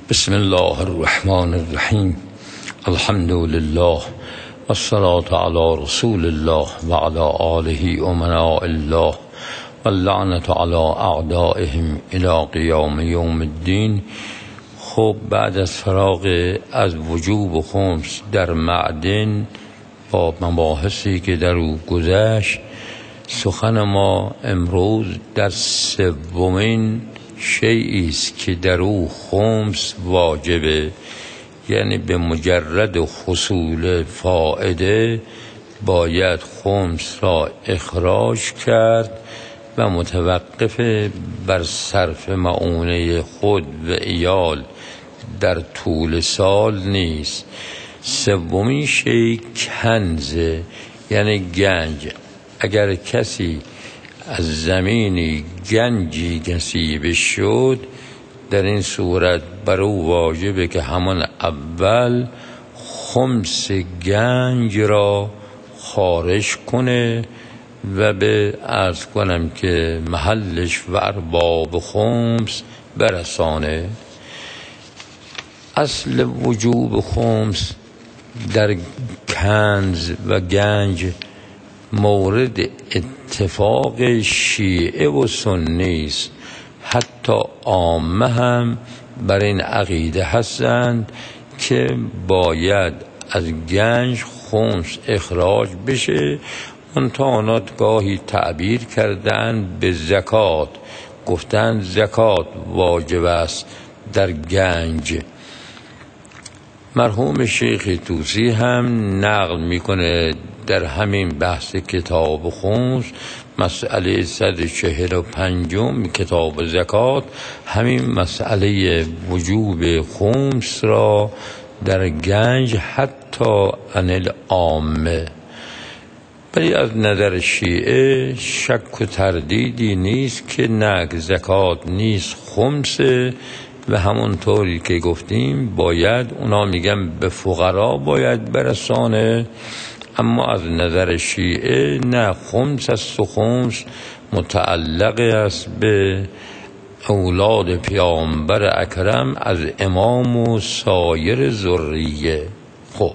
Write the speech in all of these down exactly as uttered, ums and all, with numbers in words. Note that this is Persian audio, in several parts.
بسم الله الرحمن الرحیم. الحمد لله والصلاة علی رسول الله وعلى آله امناء الله واللعنة علی اعدائهم الى قیام یوم الدین. خب بعد از فراغ از وجوب و خمس در معدن با مباحثی که در او گذشت، سخن ما امروز در سومین شیئی است که در او خمس واجبه، یعنی به مجرد حصول فائده باید خمس را اخراج کرد و متوقف بر صرف معونه خود و عیال در طول سال نیست. سومین شیء کنزه، یعنی گنج. اگر کسی از زمینی گنجی نصیب شد، در این صورت بر او واجبه که همان اول خمس گنج را خارج کنه و به عرض کنم که محلش و ارباب خمس برسانه. اصل وجوب خمس در کنز و گنج مورد اتفاق شیعه و سنی است. حتی عامه هم بر این عقیده هستند که باید از گنج خمس اخراج بشه. منتهانات گاهی تعبیر کردن به زکات، گفتن زکات واجب است در گنج. مرحوم شیخ طوسی هم نقل میکنه در همین بحث کتاب خمس، مسئله صد و چهل و پنجم کتاب زکات، همین مسئله وجوب خمس را در گنج حتی عن العامه. ولی از نظر شیعه شک و تردیدی نیست که نه، زکات نیست، خمسه و همونطوری که گفتیم باید، اونا میگن به فقرا باید برسانه، اما از نظر شیعه نه، خمس است و خمس متعلق است به اولاد پیامبر اکرم از امام و سایر ذریه. خب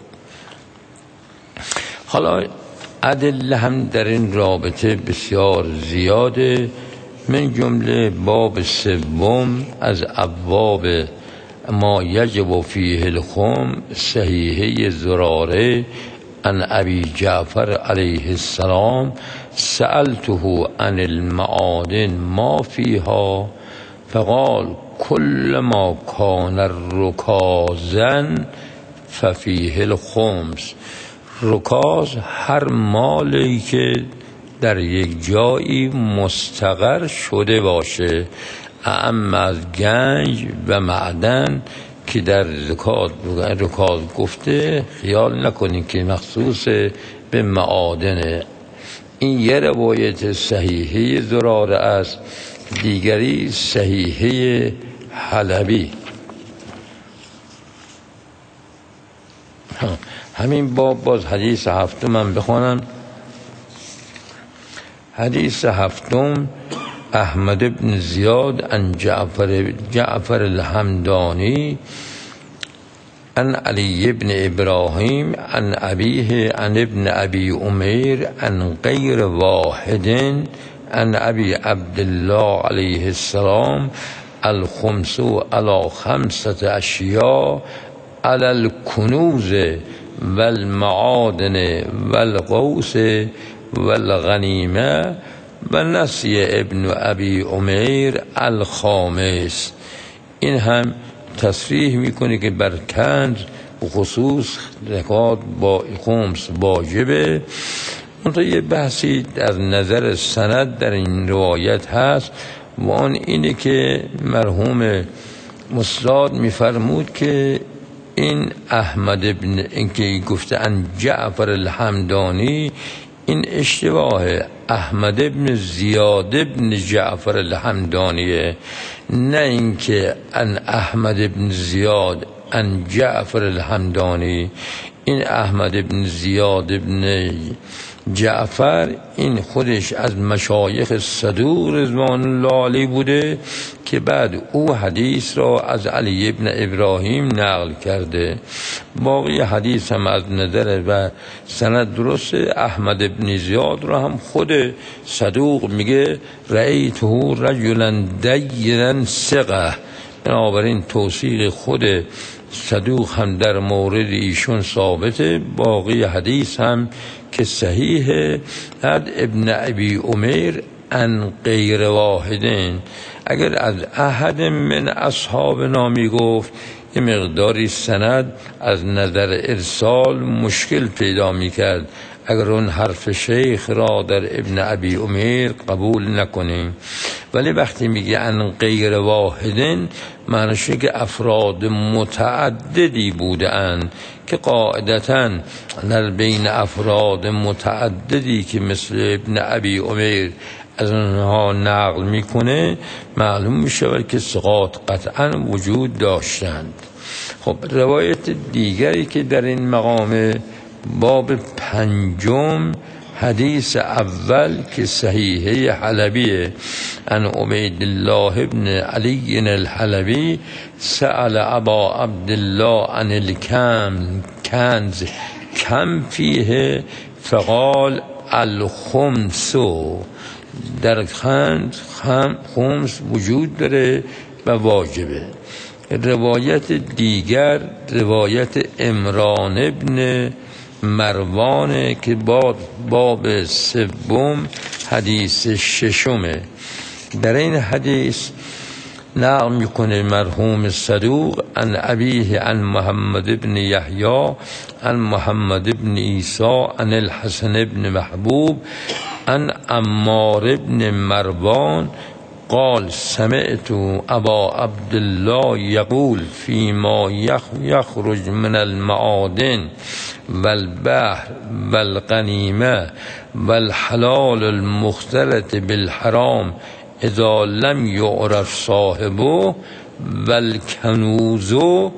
حالا ادله هم در این رابطه بسیار زیاده، من جمله باب سوم از ابواب ما یجب فیه الخمس صحیحه زراره عن ابی جعفر علیه السلام سألته عن المعادن ما فیها فقال کل ما کان رکازا ففیه الخمس. رکاز هر مالی که در یک جایی مستقر شده باشه، اما از گنج و معدن که در زکات رکاز گفته خیال نکنید که مخصوص به معادنه. این یه روایت صحیحه زراره است، دیگری صحیحه حلبی. همین باب باز حدیث هفتم من بخونم. حدیث هفتم احمد بن زیاد عن جعفر جعفر الحمدانی عن علی بن ابراهیم عن ابیه عن ابن ابی امیر عن غیر واحد عن ابی عبدالله علیه السلام الخمس علی خمسة اشیاء علی الکنوز والمعادن والغوث والغنیمه و نسی ابن ابی امیر الخامس. این هم تصریح میکنه که بر کنز خصوص زکات با خمس واجبه. منتها یه بحثی از نظر سند در این روایت هست و آن اینه که مرحوم مصداد میفرمود که این احمد ابن، این که گفته ان جعفر الحمدانی، این اشتباه احمد ابن زیاد ابن جعفر الحمدانیه، نه اینکه ان احمد ابن زیاد ان جعفر الحمدانی. این احمد ابن زیاد ابن جعفر این خودش از مشایخ صدوق رضوان الله علیه بوده که بعد او حدیث را از علی ابن ابراهیم نقل کرده. باقی حدیث هم از نظر و سند درسته. احمد ابن زیاد را هم خود صدوق میگه رأیته رجلا دینا ثقه، بنابراین توثیق خود صدوق هم در مورد ایشون ثابته. باقی حدیث هم که صحیحه. از ابن ابی عمیر ان غیر واحدین، اگر از احد من اصحابنا می گفت یه مقداری سند از نظر ارسال مشکل پیدا می کرد اگر اون حرف شیخ را در ابن ابی عمیر قبول نکنیم. ولی وقتی میگه ان غیر واحدین معنیشه که افراد متعددی بودند که قاعدتاً در بین افراد متعددی که مثل ابن ابی عمیر از اونها نقل میکنه معلوم میشه که ثقات قطعا وجود داشتند. خب روایت دیگری که در این مقام باب پنجم حدیث اول که صحیحه حلبیه، ان عبید الله ابن علی الحلبی سأل ابا عبدالله عن الکنز کم فیه فقال الخمس، در کنز خمس وجود داره و واجبه. روایت دیگر روایت عمران ابن مروانه که باب باب سوم حدیث ششمه. در این حدیث نقل میکنه مرحوم صدوق عن ابیه عن محمد ابن یحیی عن محمد ابن عیسی عن الحسن ابن محبوب عن عمار ابن مروان قال سمعت ابا عبدالله یقول فيما يخرج من المعادن والبحر والغنیمه والحلال المختلط بالحرام اذا لم يعرف صاحبه والکنوز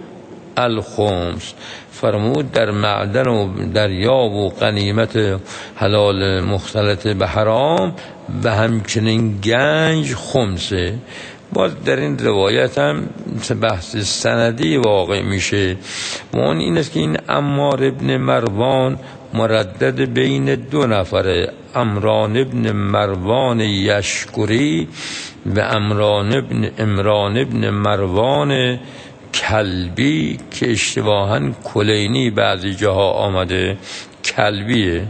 الخمس. فرمود در معدن و دریا و غنیمت حلال مختلط به حرام و همچنین گنج خمسه. باز در این روایت هم بحث سندی واقع میشه و اون این است که این عمار ابن مروان مردد بین دو نفره، عمران ابن مروان یشکری و عمران ابن عمران ابن مروان کلبی که اشتباهاً کلینی بعضی جاها آمده کلبیه.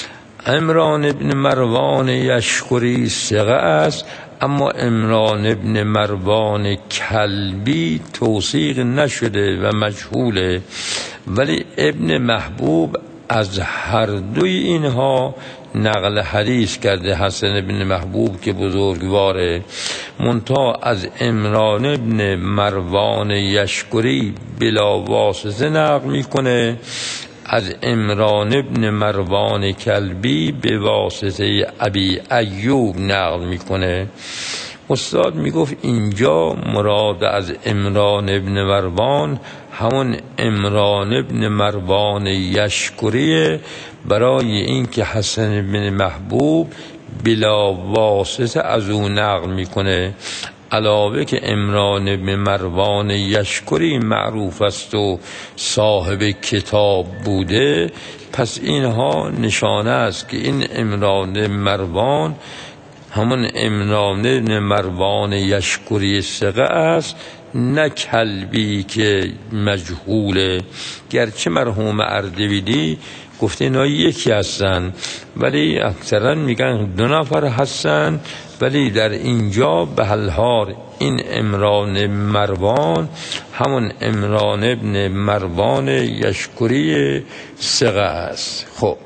عمران ابن مروان یشکری ثقه است، اما عمران ابن مروان کلبی توثیق نشده و مجهوله. ولی ابن محبوب از هر دوی اینها نقل حدیث کرده. حسن ابن محبوب که بزرگواره منتها از عمران ابن مروان یشکری بلا واسطه نقل میکنه، از عمران ابن مروان کلبی به واسطه ابی ایوب نقل میکنه. استاد میگفت اینجا مراد از عمران ابن مروان همون عمران ابن مروان یشکریه، برای اینکه حسن ابن محبوب بلا واسطه از او نقل میکنه. علاوه که عمران ابن مروان یشکری معروف است و صاحب کتاب بوده، پس اینها نشانه است که این عمران مروان همون عمران ابن مروان یشکری ثقه است، نه کلبی که مجهوله. گرچه مرحوم اردبیلی گفته اینا یکی هستن ولی اکثرا میگن دو نفر هستن، ولی در اینجا به هر حال این عمران مروان همون عمران ابن مروان یشکری ثقه است. خب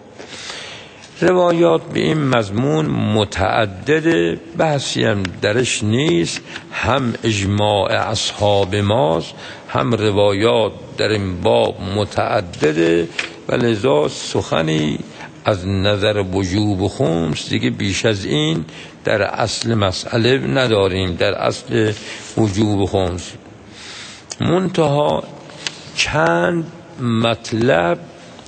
روایات به این مضمون متعدده، بحثی هم درش نیست، هم اجماع اصحاب ماست، هم روایات در این باب متعدده و لذا سخنی از نظر وجوب خمس دیگه بیش از این در اصل مسئله نداریم، در اصل وجوب خمس. منتها چند مطلب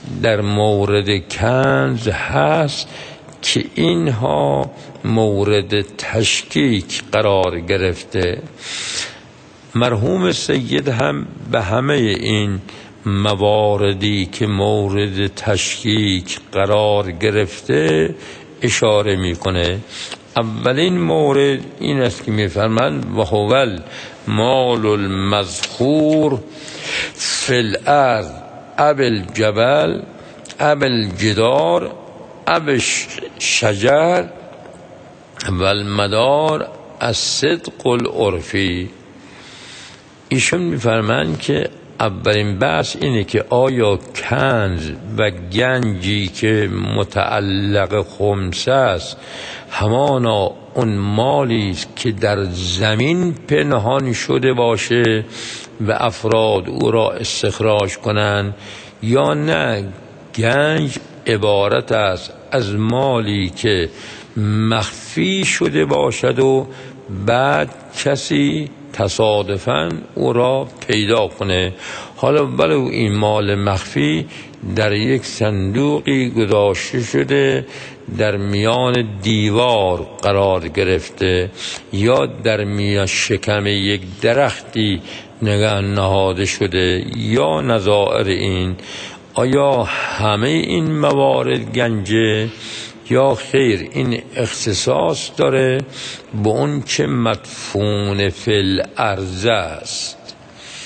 در مورد کنز هست که اینها مورد تشکیک قرار گرفته. مرحوم سید هم به همه این مواردی که مورد تشکیک قرار گرفته اشاره میکنه. اولین مورد این است که میفرمند و هو المال المذخور فی الارض اب الجبل اب الجدار اب الشجر و المدار الصدق العرفی. ایشون میفرمند که اولین بحث اینه که آیا کنز و گنجی که متعلق خمسه است همانا اون مالی است که در زمین پنهان شده باشه و افراد او را استخراج کنند، یا نه گنج عبارت است از مالی که مخفی شده باشد و بعد کسی تصادفاً او را پیدا کنه. حالا ولی این مال مخفی در یک صندوقی گذاشته شده، در میان دیوار قرار گرفته، یا در میان شکم یک درختی نگه نهاده شده، یا نظائر این. آیا همه این موارد گنجه یا خیر این اختصاص داره به اون چه مدفون فی الارض است؟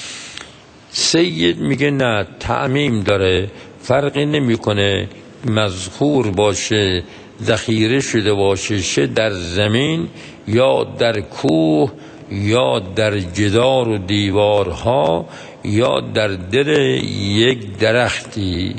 سید میگه نه، تعمیم داره، فرقی نمیکنه مذخور باشه، ذخیره شده باشه، چه در زمین یا در کوه یا در جدار و دیوارها یا در دل یک درختی.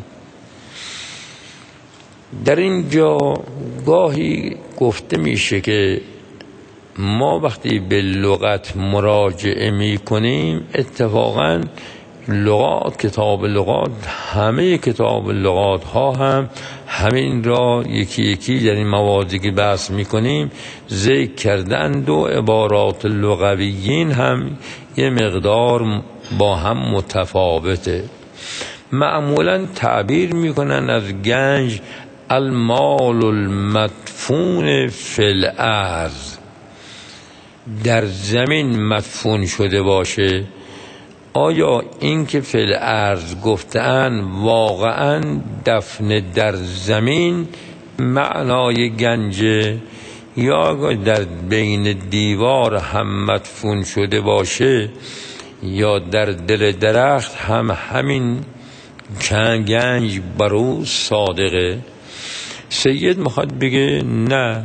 در اینجا گاهی گفته میشه که ما وقتی به لغت مراجعه میکنیم، اتفاقا لغات، کتاب لغات، همه کتاب لغات ها هم همین را یکی یکی در این موادی که بحث میکنیم ذکر کردند و عبارات لغویین هم یه مقدار با هم متفاوته. معمولا تعبیر میکنن از گنج المال المدفون فی الارض، در زمین مدفون شده باشه. آیا این که فی الارض گفتن واقعا دفن در زمین معنای گنجه، یا در بین دیوار هم مدفون شده باشه، یا در دل درخت هم همین گنج برو صادقه؟ سید میخواد بگه نه،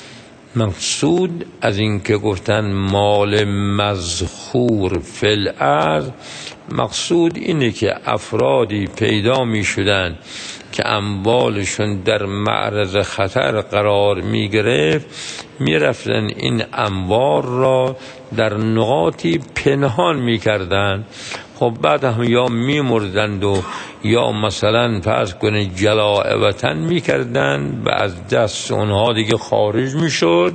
مقصود از این که گفتن مال مذخور فی الارض، مقصود اینه که افرادی پیدا می شدن که اموالشون در معرض خطر قرار می گرفت، می رفتن این اموال را در نقاطی پنهان می کردن. خب بعد هم یا می مردند و یا مثلا فرض کنید جلاء وطن می کردن و از دست اونها دیگه خارج می شد،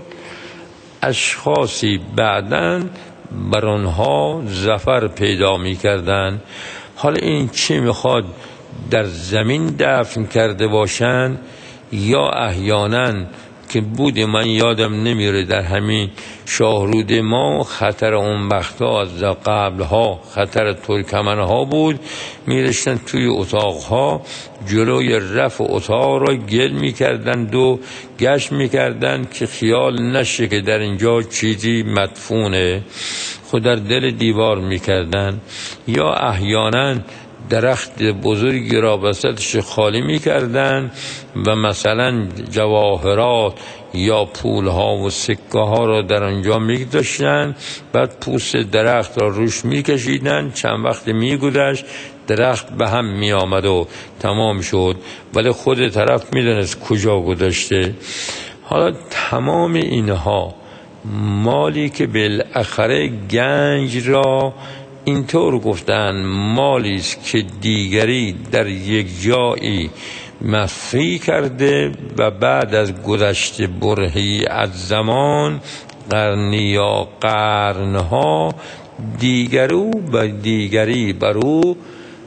اشخاصی بعداً بر اونها ظفر پیدا می کردن. حالا این چی میخواد، در زمین دفن کرده باشن یا احیانا که بود، من یادم نمیره در همین شاهرود ما خطر اون وقتا از قبلها خطر ترکمنها بود، میرشتن توی اتاقها جلوی رفع اتاق را گل میکردن و گشت میکردن که خیال نشه که در اینجا چیزی مدفونه، خود در دل دیوار میکردن. یا احیانا درخت بزرگی را وسطش خالی میکردن و مثلا جواهرات یا پولها و سکه ها را در آنجا میگذاشتن، بعد پوست درخت را روش میکشیدن، چند وقت میگذشت درخت به هم میآمد و تمام شد، ولی خود طرف میدونست کجا گذاشته. حالا تمام اینها مالی که بالاخره گنج را اینطور گفتن مالی است که دیگری در یک جایی مخفی کرده و بعد از گذشت برهی از زمان، قرنی یا قرنها، دیگرو و دیگری بر او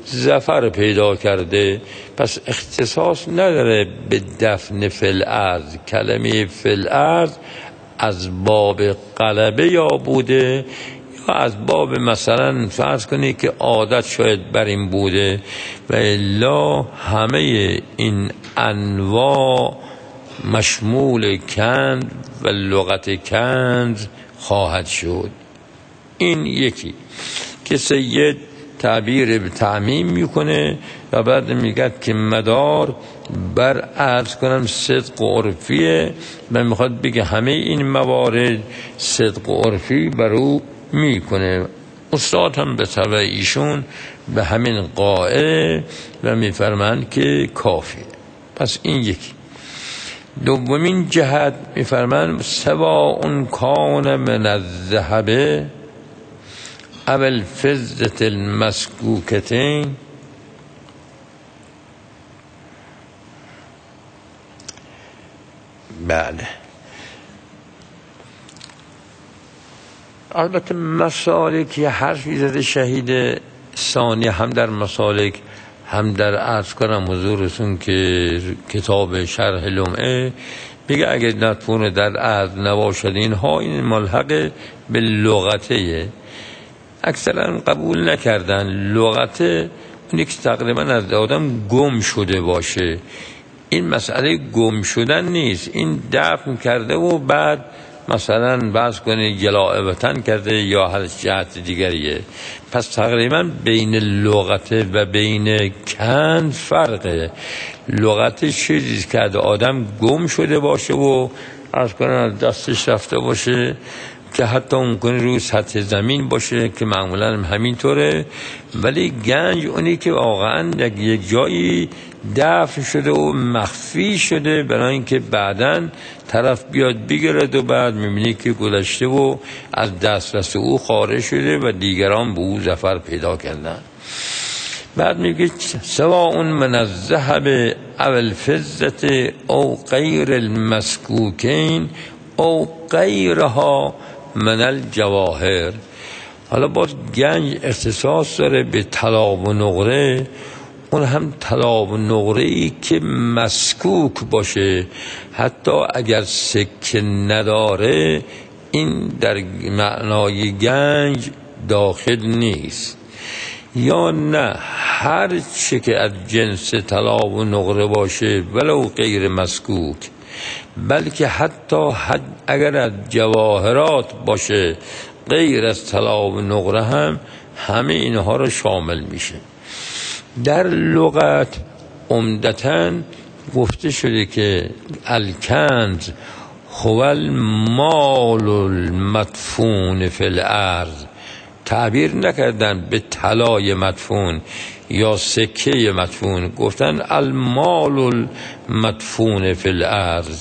ظفر پیدا کرده. پس اختصاص نداره به دفن فی الارض. کلمه فی الارض از باب غلبه یا بوده یا از باب مثلا فرض کنی که عادت شاید بر این بوده و الا همه این انواع مشمول کند و لغت کند خواهد شد. این یکی که سید تعبیر به تعمیم میکنه و بعد میگه که مدار بر عرض کنم صدق و عرفیه و میخواد بگه همه این موارد صدق و عرفی بر او میکنه. استاد هم به طبع ایشون به همین قائل و میفرمند که کافیه. پس این یکی. دومین جهت میفرمند سواء کان من الذهب او الفضة المسکوکتین. بله البته مسالک یه حرفی زده شهید ثانی هم در مسالک هم در عرض کنم حضورتون که کتاب شرح لمعه بگه اگر مدفون در عرض نباشد اینها این ملحق به لغته اکثرا قبول نکردن. لغته اونی که تقریبا از آدم گم شده باشه. این مسئله گم شدن نیست، این دفن کرده و بعد مثلا بحث کنه جلاء وطن کرده یا هر جهت دیگریه. پس تقریبا بین لغته و بین کند فرقه. لغت چیزی که آدم گم شده باشه و از کنه از دستش رفته باشه که حتی اون کنه روی سطح زمین باشه که معمولا همینطوره. ولی گنج اونی که واقعا یک جایی دفن شده و مخفی شده برای اینکه بعداً طرف بیاد بگیرد و بعد میبینی که گذشته و از دسترس او خارج شده و دیگران به او ظفر پیدا کردن. بعد میگه سواء من الذهب او الفضة او غیر المسکوکین او غیرها من الجواهر. حالا باز گنج اختصاص داره به طلا و نقره، اون هم طلا و نقره ای که مسکوک باشه، حتی اگر سکه نداره این در معنای گنج داخل نیست. یا نه هر چه که از جنس طلا و نقره باشه ولو غیر مسکوک، بلکه حتی حد اگر از جواهرات باشه غیر از طلا و نقره هم همه اینها رو شامل میشه. در لغت عمدتاً گفته شده که الکنز هو المال المدفون فی الارض. تعبیر نکردن به طلای مدفون یا سکه مدفون، گفتن المال المدفون فی الارض.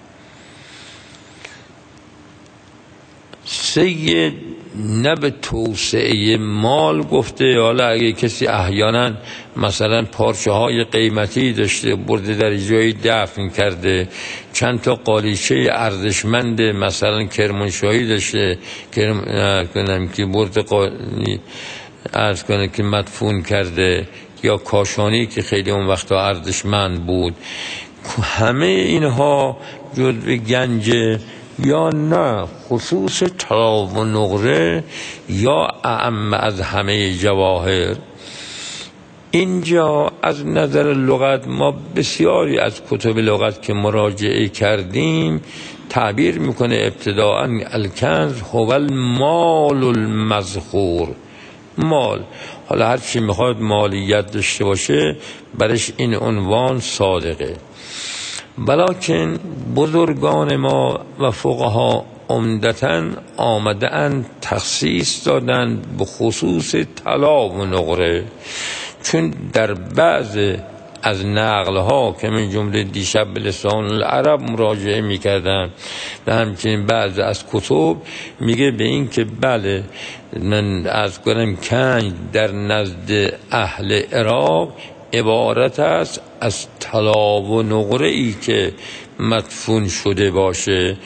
سید نه به توسعه مال گفته. حالا اگه کسی احیانا مثلا پارچه های قیمتی داشته برده در جایی دفن کرده، چند تا قالیچه ارزشمند مثلا کرمانشاهی داشته کنم که برده قالی ارز کنه که مدفون کرده، یا کاشانی که خیلی اون وقتا ارزشمند بود، همه اینها جزو گنج یا نه خصوص طلا و نقره یا اعم از همه جواهر. اینجا از نظر لغت ما بسیاری از کتب لغت که مراجعه کردیم تعبیر میکنه ابتداء الکنز هو المال المذخور. مال، حالا هر چی میخواد مالیت داشته باشه برش این عنوان صادقه. بلکن بزرگان ما و فقها عمدتاً آمدن تخصیص دادن به خصوص طلا و نقره، چون در بعض از نقلها که من جمله دیشب به لسان العرب مراجعه میکردم و همچنین بعض از کتب میگه به این که بله من از کنم کنج در نزد اهل عراق عبارت است از طلا و نقره ای که مدفون شده باشه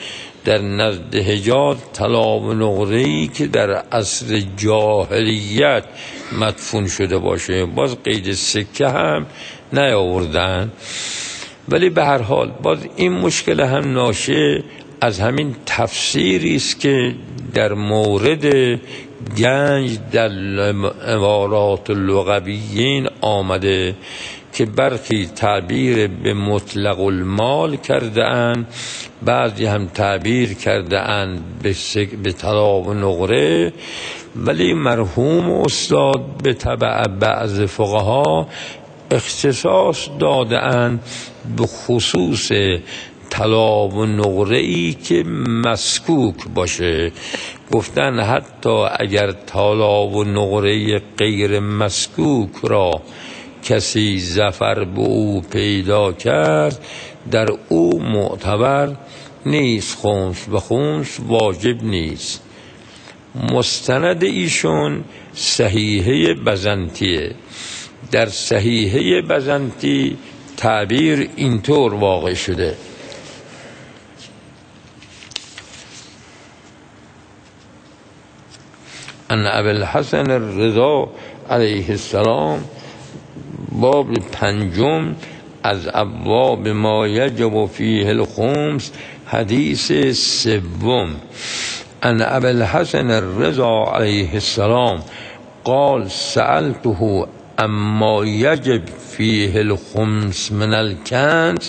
در نزد حجاز طلا و نقره‌ای که در عصر جاهلیت مدفون شده باشه. باز قید سکه هم نیاوردن، ولی به هر حال باز این مشکل هم ناشی از همین تفسیری است که در مورد گنج در عبارات لغویین آمده که برخی تعبیر به مطلق المال کرده اند، بعضی هم تعبیر کرده اند به طلا و نقره، ولی مرحوم استاد به تبع بعض فقها اختصاص داده اند به خصوص طلا و نقره‌ای که مسکوک باشه. گفتن حتی اگر طلا و نقره غیر مسکوک را کسی ظفر به او پیدا کرد، در او معتبر نیست خمس و خمس واجب نیست. مستند ایشون صحیحه بزنطیه. در صحیحه بزنطی تعبیر اینطور واقع شده: ان ابوالحسن الرضا علیه السلام، باب پنجم از ابواب ما یجب فیه الخمس، حدیث سوم. ان ابوالحسن الرضا علیه السلام قال سألته اما یجب فیه الخمس من الکنز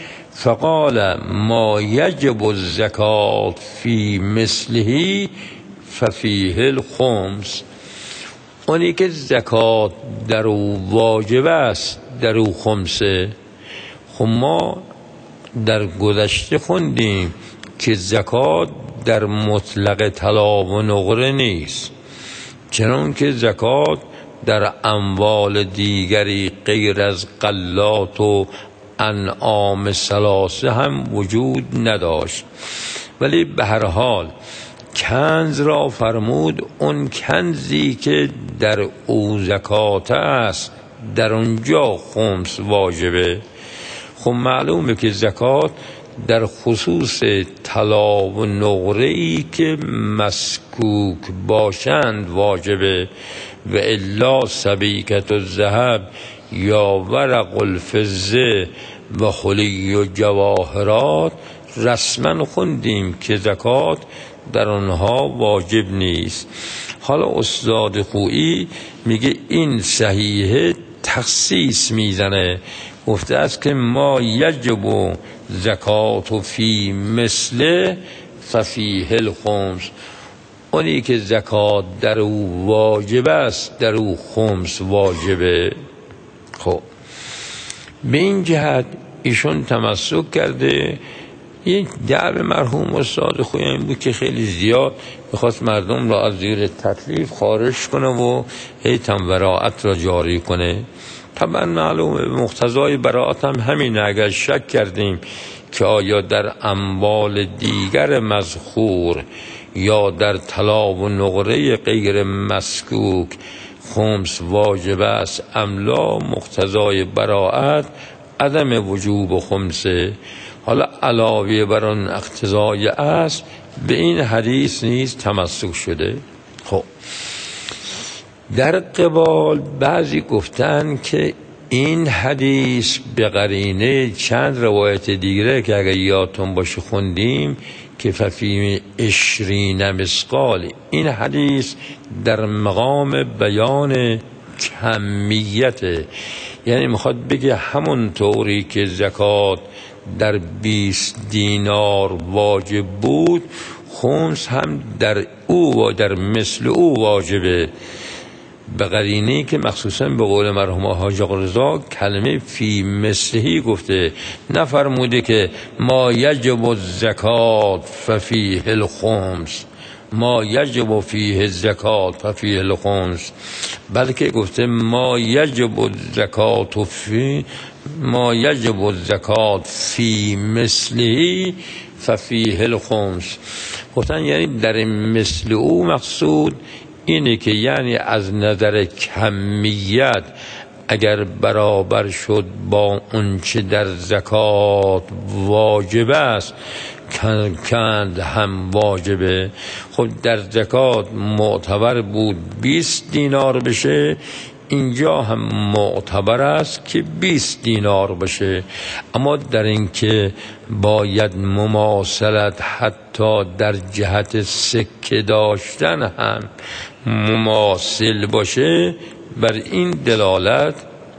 فقال ما یجب الزکاة فی مثله ففیه الخمس. اونی که زکات در او واجب است در او خمسه. خب ما در گذشته خوندیم که زکات در مطلق طلا و نقره نیست، چنان که زکات در اموال دیگری غیر از غلات و انعام ثلاثه هم وجود نداشت. ولی به هر حال کنز را فرمود اون کنزی که در او زکات است، در اونجا خمس واجبه. خب معلومه که زکات در خصوص طلا و نقره‌ای که مسکوک باشند واجبه، و الا سبیکت الذهب یا ورق الفضه و خلی و جواهرات رسما خوندیم که زکات در آنها واجب نیست. حالا استاد خویی میگه این صحیحه تخصیص میزنه، گفته است که ما یجب زکات فی مثله ففیه الخمس. اونی که زکات در او واجب است در او خمس واجبه. خب به این جهت ایشون تمسک کرده. یک دعو مرحوم استاد خویی این بود که خیلی زیاد میخواست مردم را از زیر تکلیف خارج کنه و هیتم براعت را جاری کنه. طبعا معلومه مقتضای براعت هم همینه. اگر شک کردیم که آیا در اموال دیگر مذخور یا در طلا و نقره غیر مسکوک خمس واجب است ام لا، مقتضای براعت عدم وجوب خمسه. حالا علاوه بر آن اقتضای است به این حدیث نیز تمسک شده. خب در قبال بعضی گفتن که این حدیث به قرینه چند روایت دیگره که اگر یادتون باشه خوندیم که ففی عشرین مثقال، این حدیث در مقام بیان کمیت، یعنی میخواد بگه همون طوری که زکات در بیست دینار واجب بود، خمس هم در او و در مثل او واجبه. به قرینه‌ای که مخصوصا به قول مرحوم حاج آقا رضا کلمه فی مثلهی گفته، نفرموده که ما یجب الزکات ففیه الخمس، ما یجب فیه الزکات ففیه الخمس، بلکه گفته ما یجب الزکات فی ما یجب الزکات فی مثله ففیه الخمس. گفتن یعنی در مثل او مقصود اینه که یعنی از نظر کمیت اگر برابر شد با اون چه در زکات واجب است کند هم واجبه. خب در زکات معتبر بود بیست دینار بشه، اینجا هم معتبر است که بیست دینار بشه، اما در این که باید مماثلت حتی در جهت سکه داشتن هم مماثل باشه بر این دلالت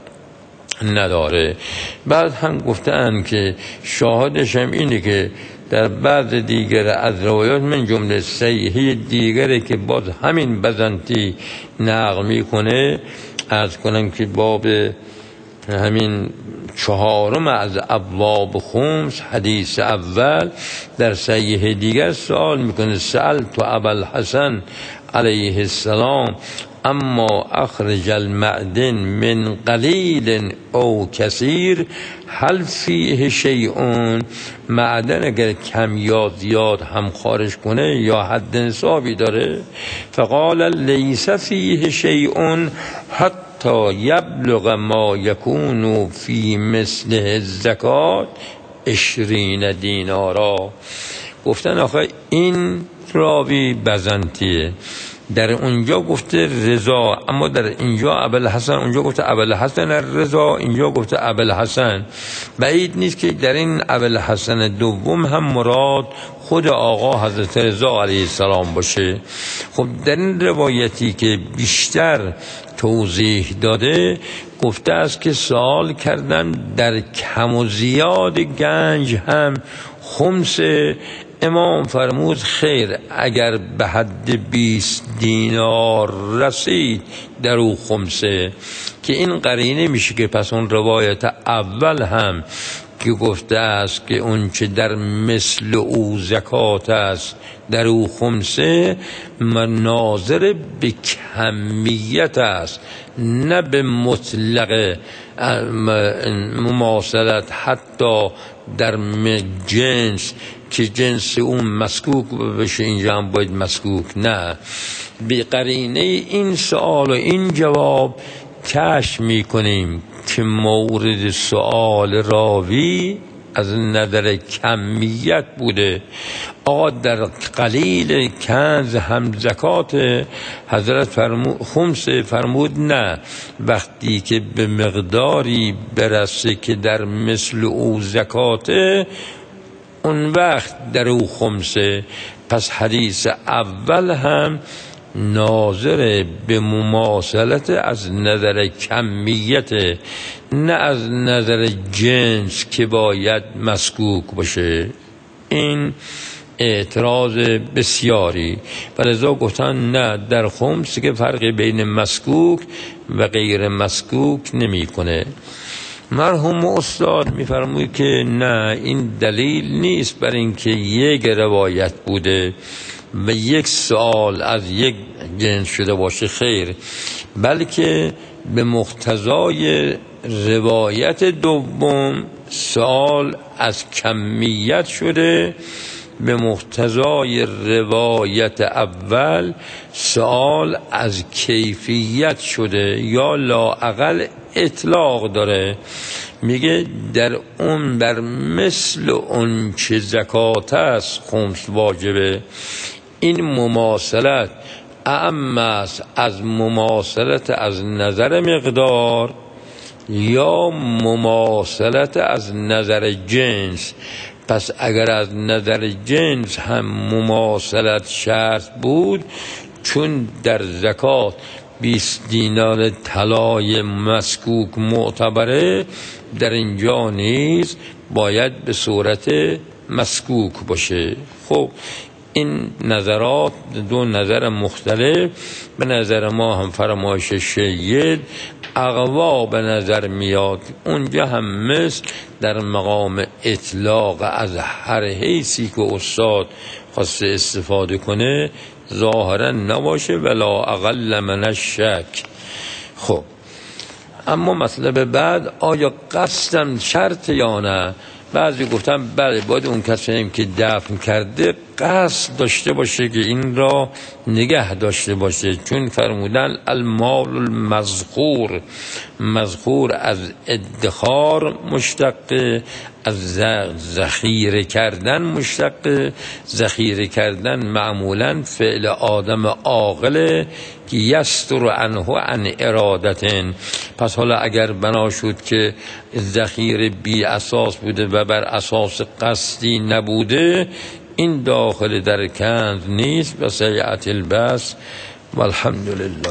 نداره. بعد هم گفتن که شاهدش هم اینه که در بعض دیگر از روایات من جمله صحیحه دیگره که باز همین بزنطی نقل میکنه، از کنم که باب همین چهارم از ابواب خمس حدیث اول در صحیح دیگر سوال میکنه سألت ابوالحسن علیه السلام اما اخرج المعدن من قلیل او کثیر هل فیه شیئون، معدن اگر کم یا زیاد هم خارج کنه یا حد نصابی داره؟ فقال لیس فیه شیئون حتی یبلغ ما یکون فی مثل الزکات عشرین دینارا. گفتن آخه این راوی بزنطیه، در اونجا گفته رضا، اما در اینجا ابوالحسن، اونجا گفته ابوالحسن رضا، اینجا گفته ابوالحسن. بعید نیست که در این ابوالحسن دوم هم مراد خود آقا حضرت رضا علیه السلام باشه. خب در این روایتی که بیشتر توضیح داده گفته است که سوال کردن در کم و زیاد گنج هم خمس، امام فرمود خیر اگر به حد بیست دینار رسید در او خمسه، که این قرینه میشه که پس اون روایت اول هم که گفته است که اون چه در مثل او زکات است در او خمسه ناظر به کمیت است نه به مطلق مماثلت حتی در جنس که جنس اون مسکوک بشه اینجا هم باید مسکوک، نه. به قرینه این سوال و این جواب کشف میکنیم که مورد سوال راوی از نظر کمیت بوده. آقا در قلیل کنز هم زکات حضرت فرمود خمس، فرمود نه، وقتی که به مقداری برسه که در مثل او زکاته اون وقت در او خمسه. پس حدیث اول هم ناظر به مماثلت از نظر کمیت نه از نظر جنس که باید مسکوک باشه. این اعتراض بسیاری و لذا گفتن نه در خمس که فرقی بین مسکوک و غیر مسکوک نمی کنه. مرحوم استاد میفرموید که نه این دلیل نیست بر اینکه یک روایت بوده و یک سوال از یک جنس شده باشه، خیر، بلکه به مقتضای روایت دوم سوال از کمیت شده، به مقتضای روایت اول سوال از کیفیت شده یا لااقل اطلاق داره. میگه در اون بر مثل اون چه زکات است خمس واجبه. این مماثلت اعم است از مماثلت از نظر مقدار یا مماثلت از نظر جنس. پس اگر از نظر جنس هم مماثلت شرط بود، چون در زکات بیست دینار طلای مسکوک معتبره، در اینجا نیز باید به صورت مسکوک باشه. خب این نظرات دو نظر مختلف به نظر ما هم فرمایش شید اقوا به نظر میاد. اونجا هم مثل در مقام اطلاق از هر حیثی که استاد خواسته استفاده کنه ظاهرا نباشه ولا اقل من الشک. خب اما مطلب بعد، آیا قصدم شرط یا نه؟ بعضی گفتن بله باید اون کسی هم که دفن کرده قصد داشته باشه که این را نگه داشته باشه، چون فرمودن المال المذخور، مذخور از ادخار مشتقه، از ذخیره کردن مشتقه. ذخیره کردن معمولا فعل آدم عاقله که یستر عنه عن ارادتن. پس حالا اگر بنا شد که ذخیره بی اساس بوده و بر اساس قصدی نبوده، این داخل در کنز نیست. و سیعت البس والحمدلله.